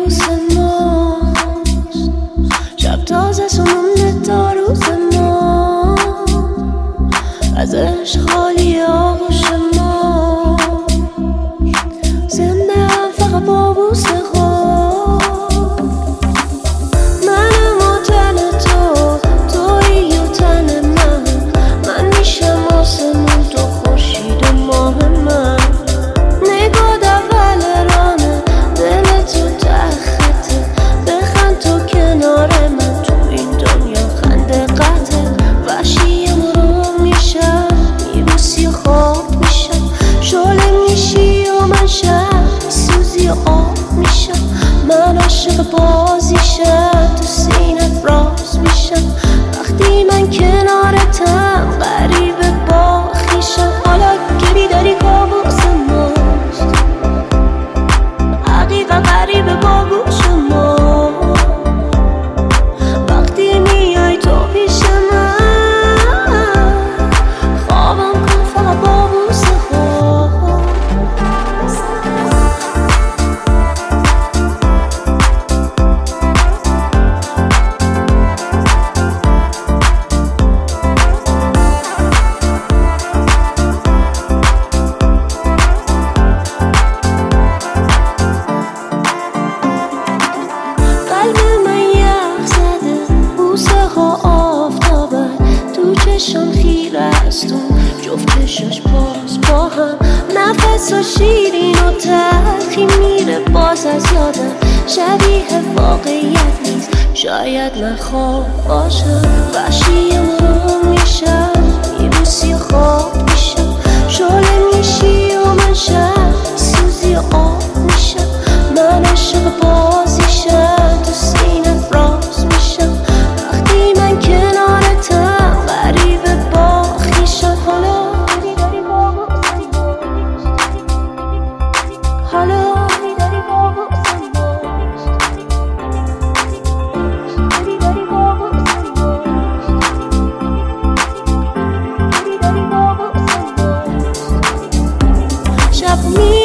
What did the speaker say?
بوس ماست، شب تازه سمونده تا روز ما، ازش خالی آغوش ما، زنده هم فقط با بوس خود. منم و تن تو، تویی و تن من میشم آسمون تو خورشید و ماه من. نگاه اول رانه دل تو ته خطه، بخند تو کنار من تو این دنیا خنده قطعه. وحشیم رو میشم میبوسی و خواب میشم، شعله میشی و من شب میسوزی و آب میشم. من عاشق بازیشم تو سینت راز میشم، وقتی من کنارتم غریبه با خویشم. حالا که بیداری کابوس ماست، حقیقت غریبه با گوش ما، وقتی میای تو پیش من خوابم کن فقط با بوس خود. قلب من یخ زده، بوسه ها آفتابه، تو چشم خیره استون جفت چشاش باز با هم. نفس ها شیرین و تلخی میره باز از یادم، شبیه واقعیت نیست شاید من خواب باشم. وحشیم رو میشم میبوسی و خواب میشم، شعله میشی و من شب سوزی و آب میشم. من عاشق بازیشم تو سینت راز میشم، وقتی من کنارتم غریبه با خویشم. حالا بیداری با بوس ماست، حالا بیداری با بوس ماست، بیداری با بوس ماست، بیداری با بوس ماست. شب